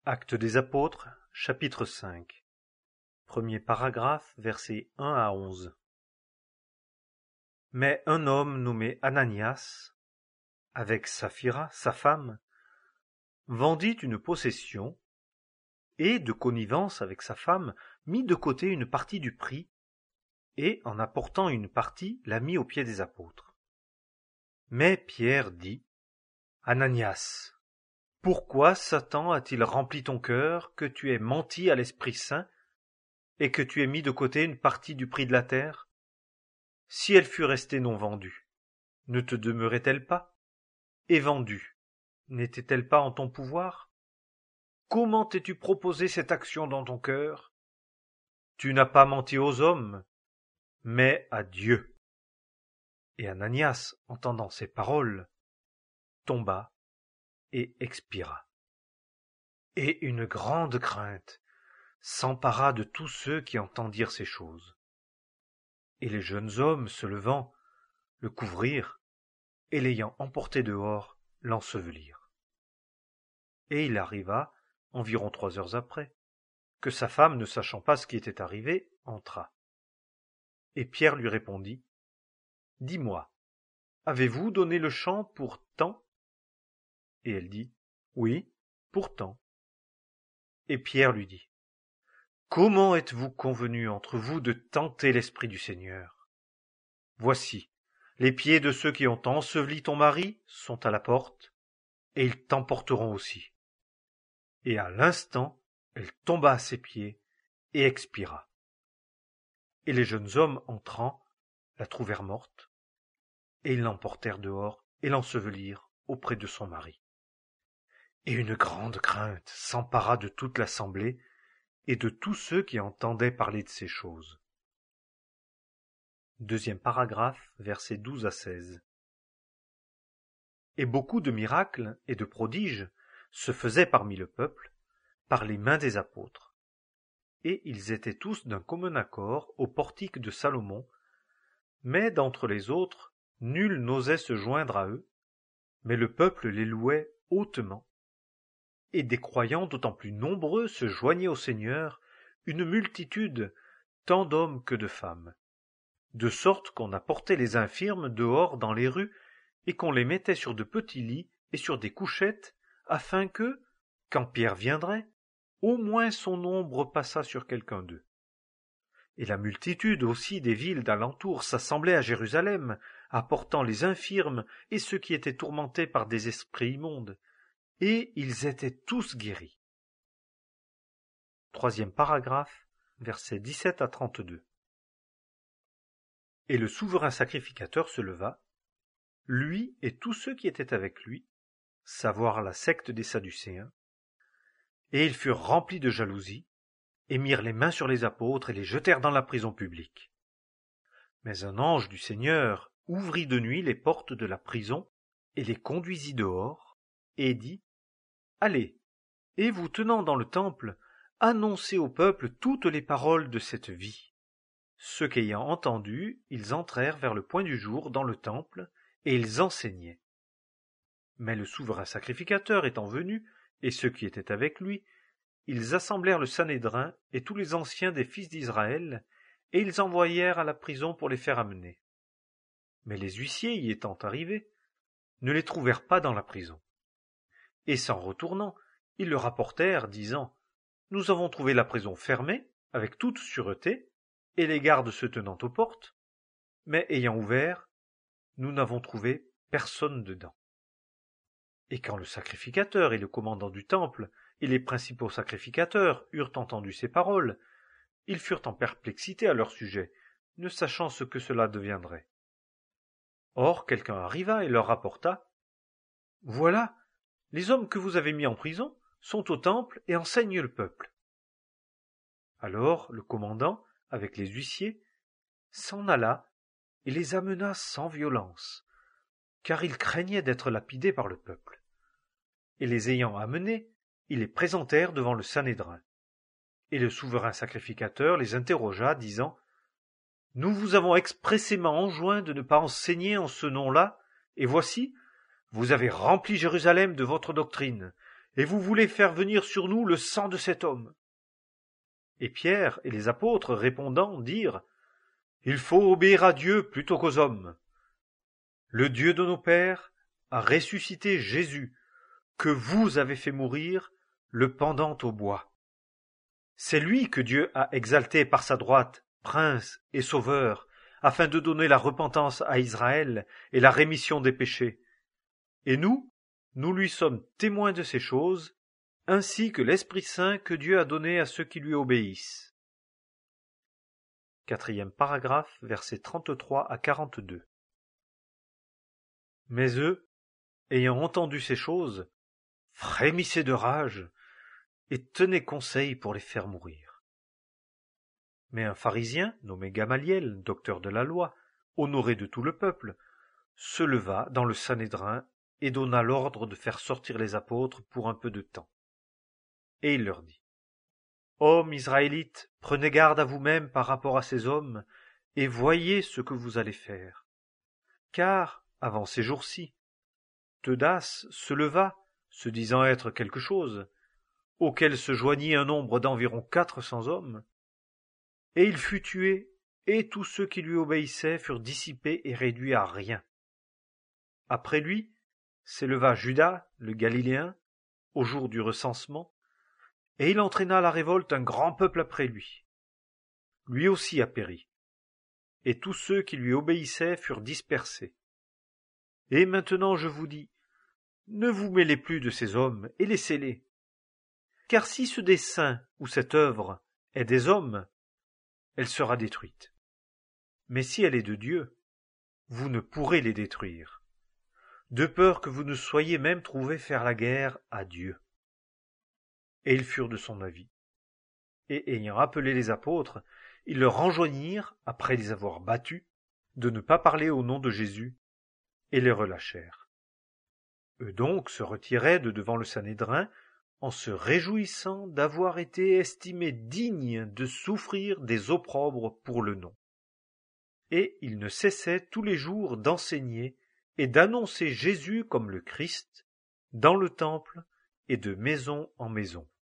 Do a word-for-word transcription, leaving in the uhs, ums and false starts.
Actes des apôtres, chapitre cinq. Premier paragraphe, versets un à onze. Mais un homme nommé Ananias, avec Saphira, sa femme, vendit une possession et, de connivence avec sa femme, mit de côté une partie du prix et, en apportant une partie, la mit aux pieds des apôtres. Mais Pierre dit, « Ananias, pourquoi Satan a-t-il rempli ton cœur que tu aies menti à l'Esprit Saint et que tu aies mis de côté une partie du prix de la terre? Si elle fût restée non vendue, ne te demeurait-elle pas? Et vendue, n'était-elle pas en ton pouvoir? Comment t'es-tu proposé cette action dans ton cœur? Tu n'as pas menti aux hommes, mais à Dieu. » Et Ananias, entendant ces paroles, tomba et expira. Et une grande crainte s'empara de tous ceux qui entendirent ces choses. Et les jeunes hommes, se levant, le couvrirent, et l'ayant emporté dehors, l'ensevelirent. Et il arriva, environ trois heures après, que sa femme, ne sachant pas ce qui était arrivé, entra. Et Pierre lui répondit, « Dis-moi, avez-vous donné le champ pour tant ?» Et elle dit, « Oui, pour tant. » Et Pierre lui dit, « Comment êtes-vous convenus entre vous de tenter l'Esprit du Seigneur? Voici, les pieds de ceux qui ont enseveli ton mari sont à la porte, et ils t'emporteront aussi. » Et à l'instant, elle tomba à ses pieds et expira. Et les jeunes hommes, entrant, la trouvèrent morte, et ils l'emportèrent dehors et l'ensevelirent auprès de son mari. Et une grande crainte s'empara de toute l'assemblée et de tous ceux qui entendaient parler de ces choses. Deuxième paragraphe, versets douze à seize. Et beaucoup de miracles et de prodiges se faisaient parmi le peuple, par les mains des apôtres. Et ils étaient tous d'un commun accord au portique de Salomon, mais d'entre les autres, nul n'osait se joindre à eux, mais le peuple les louait hautement. Et des croyants d'autant plus nombreux se joignaient au Seigneur, une multitude, tant d'hommes que de femmes, de sorte qu'on apportait les infirmes dehors dans les rues et qu'on les mettait sur de petits lits et sur des couchettes, afin que, quand Pierre viendrait, au moins son ombre passât sur quelqu'un d'eux. Et la multitude aussi des villes d'alentour s'assemblait à Jérusalem, apportant les infirmes et ceux qui étaient tourmentés par des esprits immondes, et ils étaient tous guéris. Troisième paragraphe, versets dix-sept à trente-deux. Et le souverain sacrificateur se leva, lui et tous ceux qui étaient avec lui, savoir la secte des Sadducéens, et ils furent remplis de jalousie, et mirent les mains sur les apôtres et les jetèrent dans la prison publique. Mais un ange du Seigneur ouvrit de nuit les portes de la prison et les conduisit dehors, et dit, « Allez, et vous tenant dans le temple, annoncez au peuple toutes les paroles de cette vie. » Ceux qu'ayant entendu, ils entrèrent vers le point du jour dans le temple, et ils enseignaient. Mais le souverain sacrificateur étant venu, et ceux qui étaient avec lui, ils assemblèrent le Sanhédrin et tous les anciens des fils d'Israël, et ils envoyèrent à la prison pour les faire amener. Mais les huissiers y étant arrivés, ne les trouvèrent pas dans la prison. Et s'en retournant, ils le rapportèrent, disant, « Nous avons trouvé la prison fermée, avec toute sûreté, et les gardes se tenant aux portes, mais ayant ouvert, nous n'avons trouvé personne dedans. » Et quand le sacrificateur et le commandant du temple et les principaux sacrificateurs eurent entendu ces paroles, ils furent en perplexité à leur sujet, ne sachant ce que cela deviendrait. Or quelqu'un arriva et leur rapporta, « Voilà, les hommes que vous avez mis en prison sont au temple et enseignent le peuple. » Alors le commandant, avec les huissiers, s'en alla et les amena sans violence, car il craignait d'être lapidé par le peuple. Et les ayant amenés, ils les présentèrent devant le Sanhédrin. Et le souverain sacrificateur les interrogea, disant, « Nous vous avons expressément enjoint de ne pas enseigner en ce nom-là, et voici, vous avez rempli Jérusalem de votre doctrine, et vous voulez faire venir sur nous le sang de cet homme. Et Pierre et les apôtres répondant dirent, il faut obéir à Dieu plutôt qu'aux hommes. Le Dieu de nos pères a ressuscité Jésus, que vous avez fait mourir, le pendant au bois. C'est lui que Dieu a exalté par sa droite, prince et sauveur, afin de donner la repentance à Israël et la rémission des péchés. Et nous, nous lui sommes témoins de ces choses, ainsi que l'Esprit Saint que Dieu a donné à ceux qui lui obéissent. Quatrième paragraphe, versets trente-trois à quarante-deux. Mais eux, ayant entendu ces choses, frémissaient de rage et tenaient conseil pour les faire mourir. Mais un pharisien, nommé Gamaliel, docteur de la loi, honoré de tout le peuple, se leva dans le Sanhédrin et donna l'ordre de faire sortir les apôtres pour un peu de temps. Et il leur dit, « Hommes israélites, prenez garde à vous-mêmes par rapport à ces hommes, et voyez ce que vous allez faire. Car, avant ces jours-ci, Teudas se leva, se disant être quelque chose, auquel se joignit un nombre d'environ quatre cents hommes, et il fut tué, et tous ceux qui lui obéissaient furent dissipés et réduits à rien. Après lui, s'éleva Judas, le Galiléen, au jour du recensement, et il entraîna à la révolte un grand peuple après lui. Lui aussi a péri, et tous ceux qui lui obéissaient furent dispersés. Et maintenant je vous dis, ne vous mêlez plus de ces hommes, et laissez-les. Car si ce dessein ou cette œuvre est des hommes, elle sera détruite. Mais si elle est de Dieu, vous ne pourrez les détruire, de peur que vous ne soyez même trouvés faire la guerre à Dieu. Et ils furent de son avis. Et ayant appelé les apôtres, ils leur enjoignirent, après les avoir battus, de ne pas parler au nom de Jésus, et les relâchèrent. Eux donc se retiraient de devant le Sanhédrin, en se réjouissant d'avoir été estimés dignes de souffrir des opprobres pour le nom. Et ils ne cessaient tous les jours d'enseigner et d'annoncer Jésus comme le Christ, dans le temple et de maison en maison.